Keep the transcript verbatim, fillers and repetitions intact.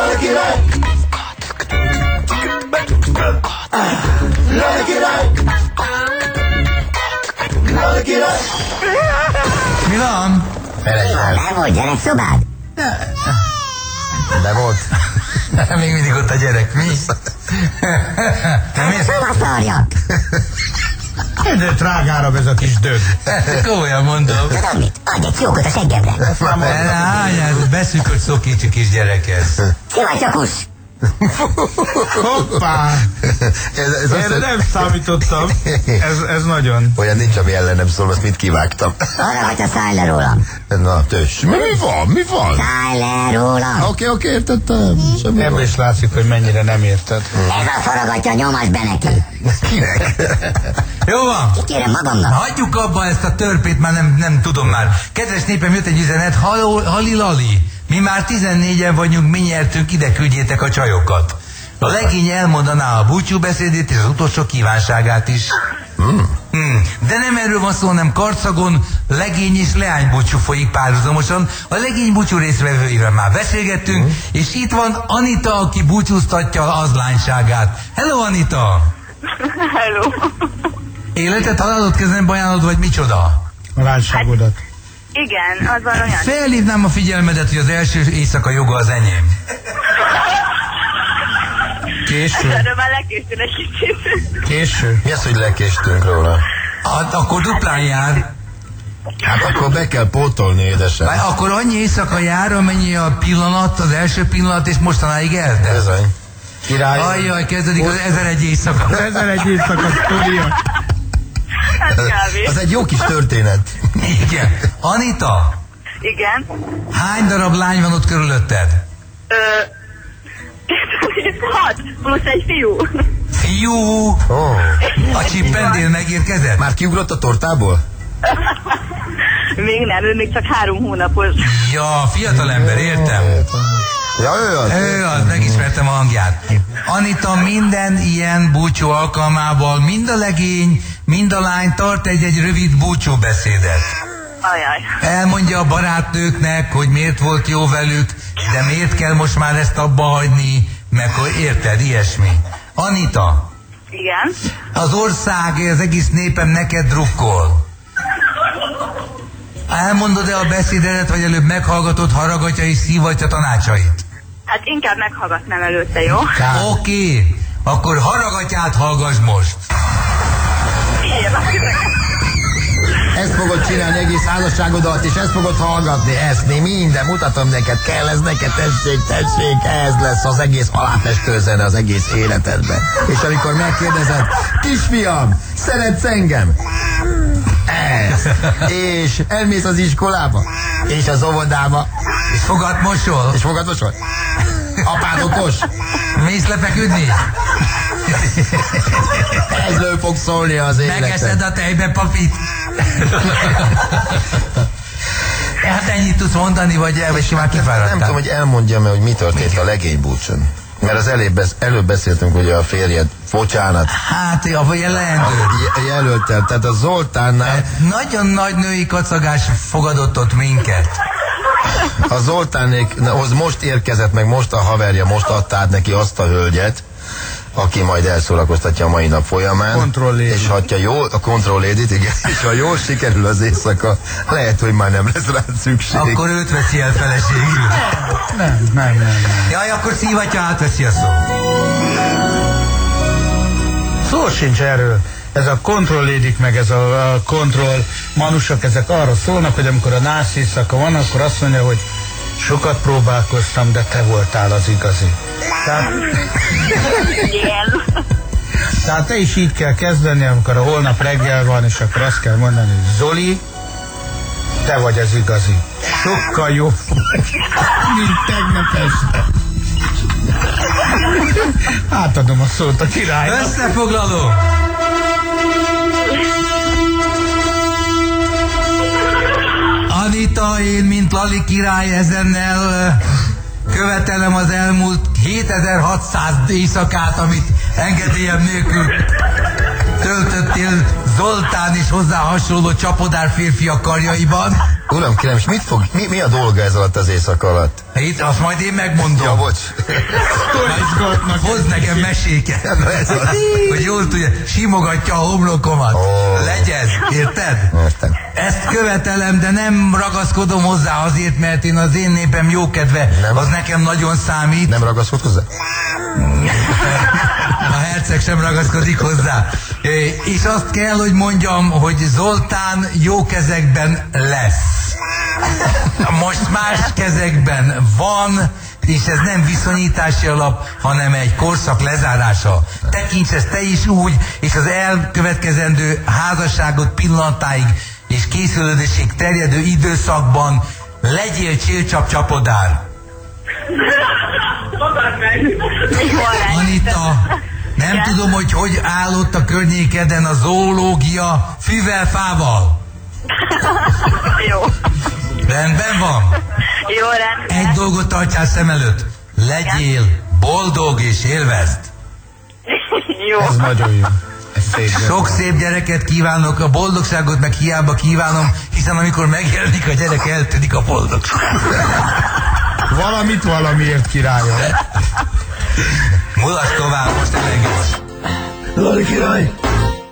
Lali király. Lali király. Lali király. Mi van? Felejtsd el. Nem volt gyerekszobád? De volt. Még mindig ott a gyerek, mi? Nem érsz? Szarjak! De drágárabb ez a kis dög. Komolyan mondom. Tudod mit? Adj egy fiókot a seggemre. Hányát, beszűkölt szokítsuk kis gyerekhez. Szivacsakos! Hoppá! Ez, ez Erre azt, nem számítottam. Ez, ez nagyon. olyan nincs, ami ellen nem szól, azt mit kivágtam. Arra vagy a szállj le rólam. Na, töss. Mi, mi van? Mi van? Szállj le rólam. Oké, oké, értettem. Semmi Ebből van. is látszik, hogy mennyire nem érted. Ez a faragatja, nyomas be neki. Kinek? Jó van. Kérem magamnak. Hagyjuk abba ezt a törpét, már nem, nem tudom már. Kedves népem, jött egy üzenet. Halló, halilali. Mi már tizennégyen vagyunk, mi nyertünk, ide küldjétek a csajokat. A legény elmondaná a búcsúbeszédét és az utolsó kívánságát is. Hmm. Hmm. De nem erről van szó, hanem Karcagon legény és leány búcsú folyik párhuzamosan. A legény búcsú részvevőivel már beszélgettünk, hmm. és itt van Anita, aki búcsúztatja az lányságát. Hello, Anita! Hello. Életet, halálod, kezembe ajánlod, vagy micsoda? A lányságodat. Igen, az van olyan. Felhívnám a figyelmedet, hogy az első éjszaka joga az enyém. Késő. Erről már lekéstél egy kicsit. Késő. Mi az, hogy lekéstünk róla? Hát akkor duplán jár. Hát akkor be kell pótolni, édesem. Vagy akkor annyi éjszaka jár, amennyi a pillanat, az első pillanat, és mostanáig eltelt. Bizony. Király. Ajjaj, kezdődik az ezer egy éjszaka. Ezer egy éjszaka sztória. Hát kávé. Az egy jó kis történet. Igen. Anita, Igen. hány darab lány van ott körülötted? Ö... Hat, plusz egy fiú. Fiú, Oh. a csippendél megérkezett? Már kiugrott a tortából? Még nem, ő még csak három hónapos. Ja, fiatalember, értem. Ja, ő az. Ő az, megismertem a hangját. Anita minden ilyen búcsú alkalmával, mind a legény, mind a lány tart egy-egy rövid búcsúbeszédet. Ajaj. Elmondja a barátnőknek, hogy miért volt jó velük, de miért kell most már ezt abba hagyni, meg hogy érted, ilyesmi. Anita, Igen. az ország, az egész népem neked drukkol. Elmondod-e a beszédedet, vagy előbb meghallgatod, haragatja és szívatja tanácsait? Hát inkább meghallgatnám előtte, jó? Oké, okay. Akkor haragatját hallgass most. Ezt fogod csinálni egész házasságodat, és ezt fogod hallgatni, ezt mi minden, mutatom neked, kell ez neked, tessék, tessék, ez lesz az egész aláfestőzene az egész életedben. És amikor megkérdezed, kisfiam, szeretsz engem? Ez. És elmész az iskolába, és az óvodába, És fogad mosol? és fogad mosol. Apád okos? Mész lefeküdni? Ezről fog szólni az életed. Megeszed a tejbe papit? Hát ennyit tudsz mondani, vagy, vagy simán kifáradtál? Nem tudom, hogy elmondjam -e, hogy mi történt a legény búcsún. Mert az előbb, besz- előbb beszéltünk, hogy a férjed, bocsánat, Hát, ja, vagy a leendő. j- jelöltel, tehát a Zoltánnál, Nagyon nagy női kacagás fogadott ott minket. a Zoltánékhoz most érkezett meg, most a haverja, most adta át neki azt a hölgyet, aki majd elszórakoztatja a mai nap folyamán. Control lady. És ha jól, a control lady-t, igen, és ha jól sikerül az éjszaka, lehet, hogy már nem lesz rá szükség. Akkor őt veszi el feleségül. Nem, nem, nem, nem. Jaj, akkor szívatja átveszi a szó. Szó sincs erről. Ez a kontrollédik, meg ez a, a kontroll manusok, ezek arra szólnak, hogy amikor a nász éjszaka van, akkor azt mondja, hogy sokat próbálkoztam, de te voltál az igazi. Tehát, Igen. tehát te is így kell kezdeni, amikor a holnap reggel van, és akkor azt kell mondani, hogy Zoli, te vagy az igazi. Sokkal jobb, mint tegnap este. Átadom a szót a királynak. Összefoglaló. Anita, én, mint Lali király, ezennel követelem az elmúlt hétezer-hatszáz éjszakát, amit engedélyem nélkül töltöttél Zoltán és hozzá hasonló csapodár férfiak karjaiban. Uram, kérem, és mit fog, mi, mi a dolga ez alatt az éjszaka alatt? Itt azt majd én megmondom. Ja, bocs. Hozd nekem meséket. Ez az. Hogy jól tudja, simogatja a homlokomat. Oh. Legyez, érted? Értem. Ezt követelem, de nem ragaszkodom hozzá azért, mert én az én népem jókedve, Nem. az nekem nagyon számít. Nem ragaszkod hozzá? A herceg sem ragaszkodik hozzá. És azt kell, hogy mondjam, hogy Zoltán jó kezekben lesz. Most más kezekben van, és ez nem viszonyítási alap, hanem egy korszak lezárása. Tekints ezt te is úgy, és az elkövetkezendő házasságot pillanatáig és készülődésig terjedő időszakban legyél csélcsap-csapodár. Anita, nem Igen? tudom, hogy hogy állott a környékeden a zoológia fűvel-fával. Jó. Rendben van? Jó, rendben. Egy dolgot tartsál szem előtt. Legyél boldog és élvezd. Jó. Ez nagyon jó. Ez szép. Sok szép gyereket kívánok, a boldogságot meg hiába kívánom, hiszen amikor megjelenik a gyerek, eltűnik a boldogság. Valamit valamiért királyom. Mulass tovább, most elengedsz. Lali király!